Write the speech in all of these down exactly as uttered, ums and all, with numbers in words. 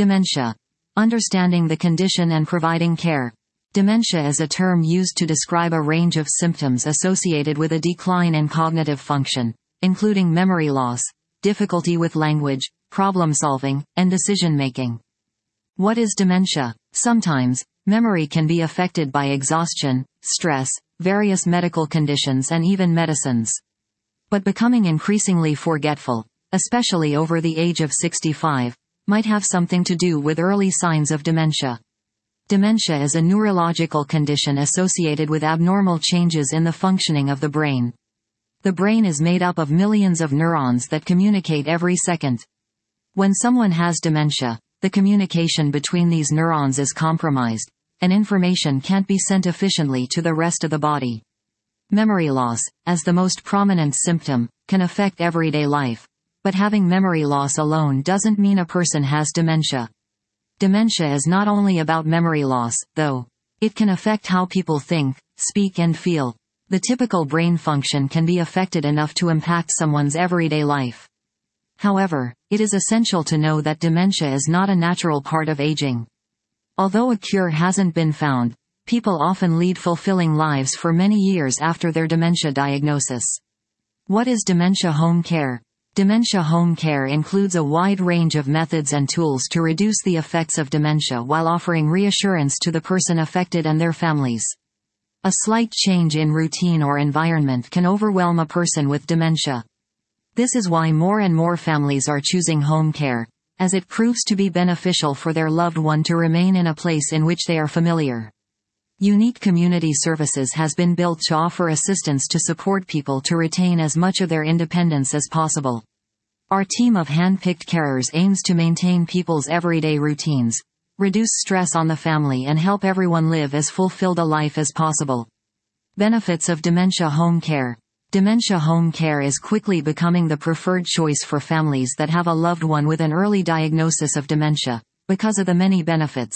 Dementia. Understanding the condition and providing care. Dementia is a term used to describe a range of symptoms associated with a decline in cognitive function, including memory loss, difficulty with language, problem-solving, and decision-making. What is dementia? Sometimes, memory can be affected by exhaustion, stress, various medical conditions and even medicines. But becoming increasingly forgetful, especially over the age of sixty-five, might have something to do with early signs of dementia. Dementia is a neurological condition associated with abnormal changes in the functioning of the brain. The brain is made up of millions of neurons that communicate every second. When someone has dementia, the communication between these neurons is compromised, and information can't be sent efficiently to the rest of the body. Memory loss, as the most prominent symptom, can affect everyday life. But having memory loss alone doesn't mean a person has dementia. Dementia is not only about memory loss, though. It can affect how people think, speak and feel. The typical brain function can be affected enough to impact someone's everyday life. However, it is essential to know that dementia is not a natural part of aging. Although a cure hasn't been found, people often lead fulfilling lives for many years after their dementia diagnosis. What is dementia home care? Dementia home care includes a wide range of methods and tools to reduce the effects of dementia while offering reassurance to the person affected and their families. A slight change in routine or environment can overwhelm a person with dementia. This is why more and more families are choosing home care, as it proves to be beneficial for their loved one to remain in a place in which they are familiar. Unique Community Services has been built to offer assistance to support people to retain as much of their independence as possible. Our team of hand-picked carers aims to maintain people's everyday routines, reduce stress on the family and help everyone live as fulfilled a life as possible. Benefits of dementia home care. Dementia home care is quickly becoming the preferred choice for families that have a loved one with an early diagnosis of dementia, because of the many benefits.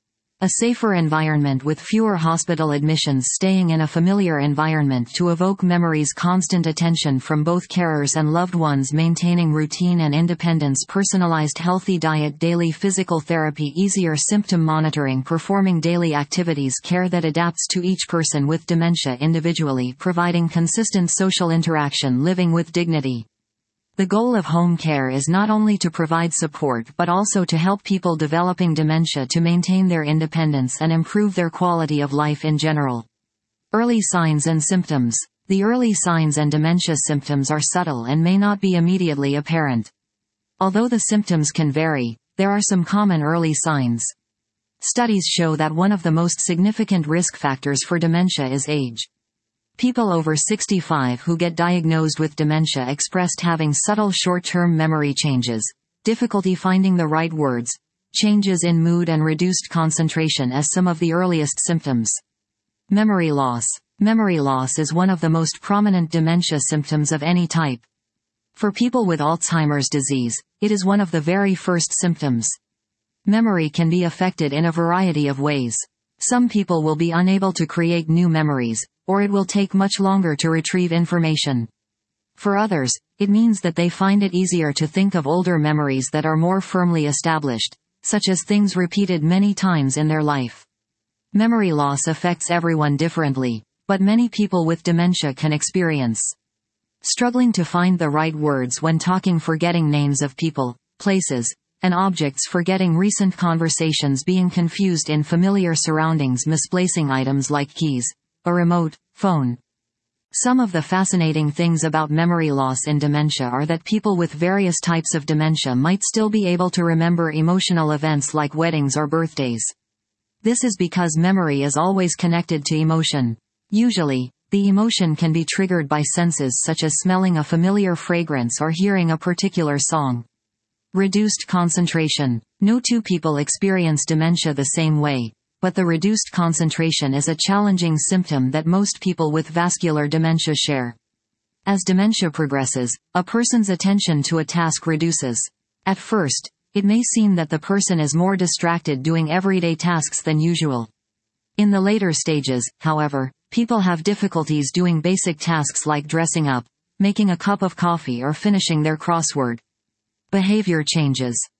A safer environment with fewer hospital admissions. Staying in a familiar environment to evoke memories. Constant attention from both carers and loved ones. Maintaining routine and independence. Personalized healthy diet. Daily physical therapy. Easier symptom monitoring. Performing daily activities. Care that adapts to each person with dementia individually. Providing consistent social interaction. Living with dignity. The goal of home care is not only to provide support but also to help people developing dementia to maintain their independence and improve their quality of life in general. Early signs and symptoms. The early signs and dementia symptoms are subtle and may not be immediately apparent. Although the symptoms can vary, there are some common early signs. Studies show that one of the most significant risk factors for dementia is age. People over sixty-five who get diagnosed with dementia expressed having subtle short-term memory changes, difficulty finding the right words, changes in mood and reduced concentration as some of the earliest symptoms. Memory loss. Memory loss is one of the most prominent dementia symptoms of any type. For people with Alzheimer's disease, it is one of the very first symptoms. Memory can be affected in a variety of ways. Some people will be unable to create new memories, or it will take much longer to retrieve information. For others, it means that they find it easier to think of older memories that are more firmly established, such as things repeated many times in their life. Memory loss affects everyone differently, but many people with dementia can experience struggling to find the right words when talking, forgetting names of people, places, and objects, forgetting recent conversations, being confused in familiar surroundings, misplacing items like keys, a remote phone. Some of the fascinating things about memory loss in dementia are that people with various types of dementia might still be able to remember emotional events like weddings or birthdays. This is because memory is always connected to emotion. Usually, the emotion can be triggered by senses such as smelling a familiar fragrance or hearing a particular song. Reduced concentration. No two people experience dementia the same way, but the reduced concentration is a challenging symptom that most people with vascular dementia share. As dementia progresses, a person's attention to a task reduces. At first, it may seem that the person is more distracted doing everyday tasks than usual. In the later stages, however, people have difficulties doing basic tasks like dressing up, making a cup of coffee or finishing their crossword. Behavior changes.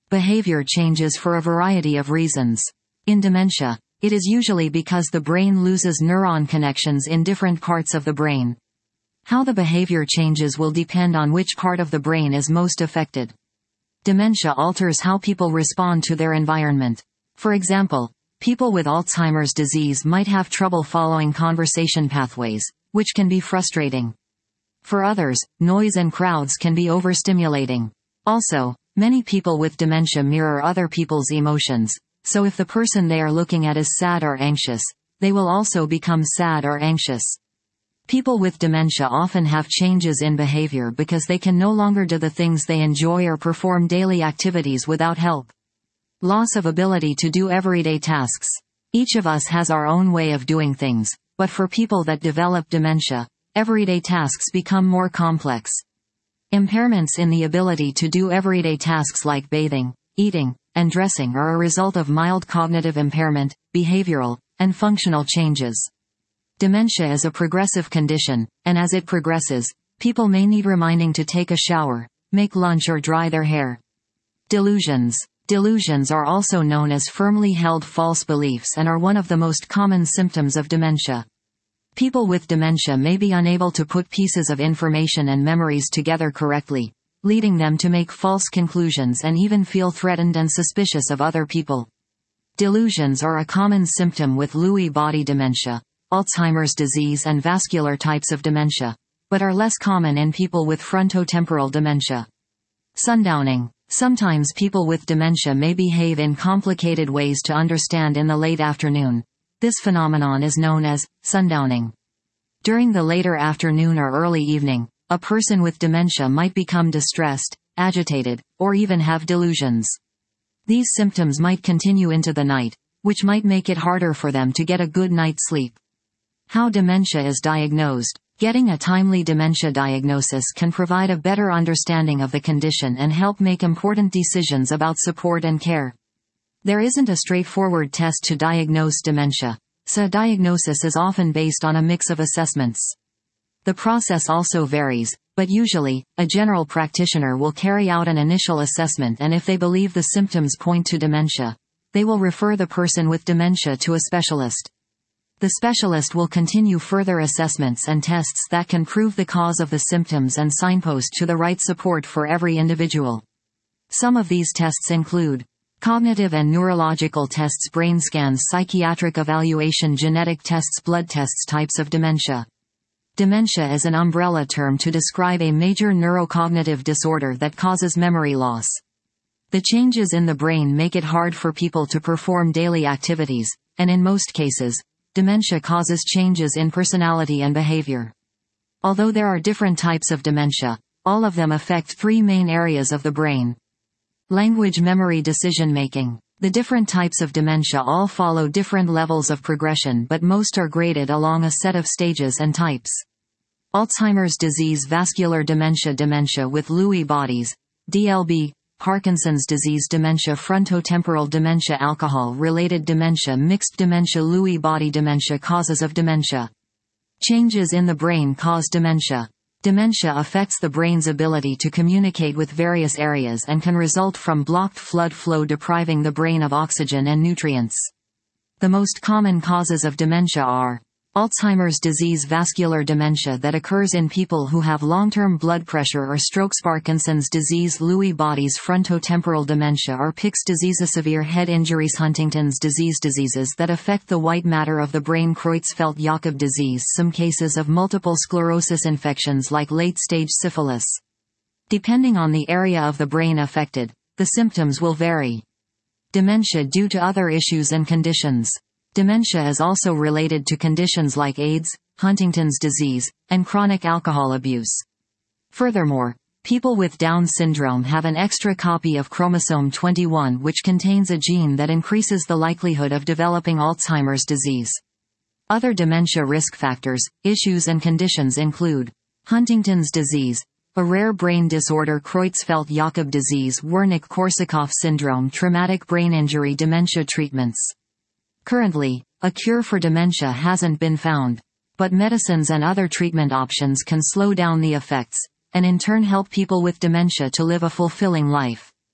Behavior changes for a variety of reasons. In dementia, it is usually because the brain loses neuron connections in different parts of the brain. How the behavior changes will depend on which part of the brain is most affected. Dementia alters how people respond to their environment. For example, people with Alzheimer's disease might have trouble following conversation pathways, which can be frustrating. For others, noise and crowds can be overstimulating. Also, many people with dementia mirror other people's emotions, so if the person they are looking at is sad or anxious, they will also become sad or anxious. People with dementia often have changes in behavior because they can no longer do the things they enjoy or perform daily activities without help. Loss of ability to do everyday tasks. Each of us has our own way of doing things, but for people that develop dementia, everyday tasks become more complex. Impairments in the ability to do everyday tasks like bathing, eating, and dressing are a result of mild cognitive impairment, behavioral, and functional changes. Dementia is a progressive condition, and as it progresses, people may need reminding to take a shower, make lunch or dry their hair. Delusions. Delusions are also known as firmly held false beliefs and are one of the most common symptoms of dementia. People with dementia may be unable to put pieces of information and memories together correctly, leading them to make false conclusions and even feel threatened and suspicious of other people. Delusions are a common symptom with Lewy body dementia, Alzheimer's disease and vascular types of dementia, but are less common in people with frontotemporal dementia. Sundowning. Sometimes people with dementia may behave in complicated ways to understand in the late afternoon. This phenomenon is known as sundowning. During the later afternoon or early evening, a person with dementia might become distressed, agitated, or even have delusions. These symptoms might continue into the night, which might make it harder for them to get a good night's sleep. How dementia is diagnosed. Getting a timely dementia diagnosis can provide a better understanding of the condition and help make important decisions about support and care. There isn't a straightforward test to diagnose dementia, so diagnosis is often based on a mix of assessments. The process also varies, but usually, a general practitioner will carry out an initial assessment, and if they believe the symptoms point to dementia, they will refer the person with dementia to a specialist. The specialist will continue further assessments and tests that can prove the cause of the symptoms and signpost to the right support for every individual. Some of these tests include cognitive and neurological tests, brain scans, psychiatric evaluation, genetic tests, blood tests. Types of dementia. Dementia is an umbrella term to describe a major neurocognitive disorder that causes memory loss. The changes in the brain make it hard for people to perform daily activities, and in most cases, dementia causes changes in personality and behavior. Although there are different types of dementia, all of them affect three main areas of the brain. Language, memory, decision-making. The different types of dementia all follow different levels of progression, but most are graded along a set of stages and types. Alzheimer's disease, vascular dementia, dementia with Lewy bodies, D L B, Parkinson's disease, dementia, frontotemporal dementia, alcohol-related dementia, mixed dementia, Lewy body dementia. Causes of dementia. Changes in the brain cause dementia. Dementia affects the brain's ability to communicate with various areas and can result from blocked blood flow, depriving the brain of oxygen and nutrients. The most common causes of dementia are Alzheimer's disease, vascular dementia that occurs in people who have long-term blood pressure or strokes, Parkinson's disease, Lewy bodies, frontotemporal dementia or Pick's disease, severe head injuries, Huntington's disease, diseases that affect the white matter of the brain, Creutzfeldt-Jakob disease, some cases of multiple sclerosis, infections like late-stage syphilis. Depending on the area of the brain affected, the symptoms will vary. Dementia due to other issues and conditions. Dementia is also related to conditions like AIDS, Huntington's disease, and chronic alcohol abuse. Furthermore, people with Down syndrome have an extra copy of chromosome twenty-one, which contains a gene that increases the likelihood of developing Alzheimer's disease. Other dementia risk factors, issues and conditions include Huntington's disease, a rare brain disorder, Creutzfeldt-Jakob disease, Wernicke-Korsakoff syndrome, traumatic brain injury, dementia treatments. Currently, a cure for dementia hasn't been found, but medicines and other treatment options can slow down the effects, and in turn help people with dementia to live a fulfilling life.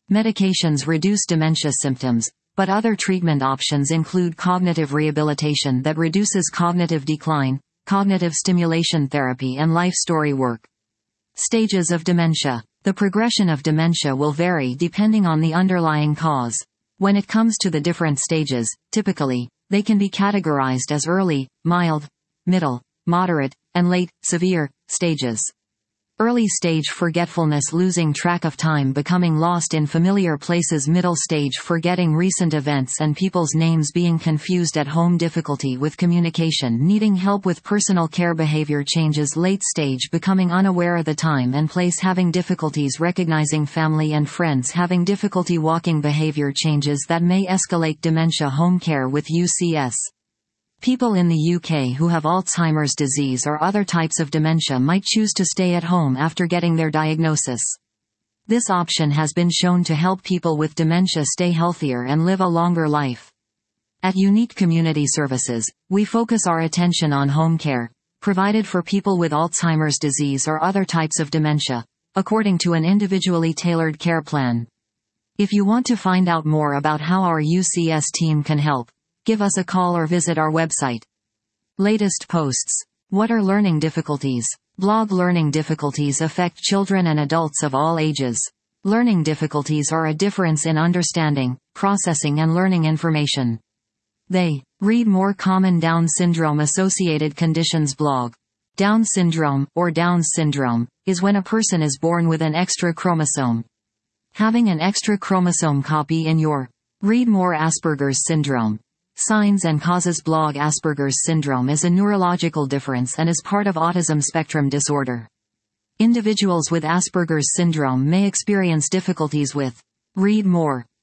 Medications reduce dementia symptoms, but other treatment options include cognitive rehabilitation that reduces cognitive decline, cognitive stimulation therapy and life story work. Stages of dementia. The progression of dementia will vary depending on the underlying cause. When it comes to the different stages, typically, they can be categorized as early, mild, middle, moderate, and late, severe, stages. Early stage forgetfulness, losing track of time, becoming lost in familiar places. Middle stage forgetting recent events and people's names, being confused at home, difficulty with communication, needing help with personal care, behavior changes. Late stage becoming unaware of the time and place, having difficulties recognizing family and friends, having difficulty walking, behavior changes that may escalate. Dementia home care with U C S. People in the U K who have Alzheimer's disease or other types of dementia might choose to stay at home after getting their diagnosis. This option has been shown to help people with dementia stay healthier and live a longer life. At Unique Community Services, we focus our attention on home care, provided for people with Alzheimer's disease or other types of dementia, according to an individually tailored care plan. If you want to find out more about how our U C S team can help, give us a call or visit our website. Latest posts. What are learning difficulties? Blog. Learning difficulties affect children and adults of all ages. Learning difficulties are a difference in understanding, processing and learning information. They. Read more. Common Down syndrome associated conditions. Blog. Down syndrome, or Down's syndrome, is when a person is born with an extra chromosome. Having an extra chromosome copy in your. Read more. Asperger's syndrome. Signs and causes. Blog. Asperger's syndrome is a neurological difference and is part of autism spectrum disorder. Individuals with Asperger's syndrome may experience difficulties with. Read more.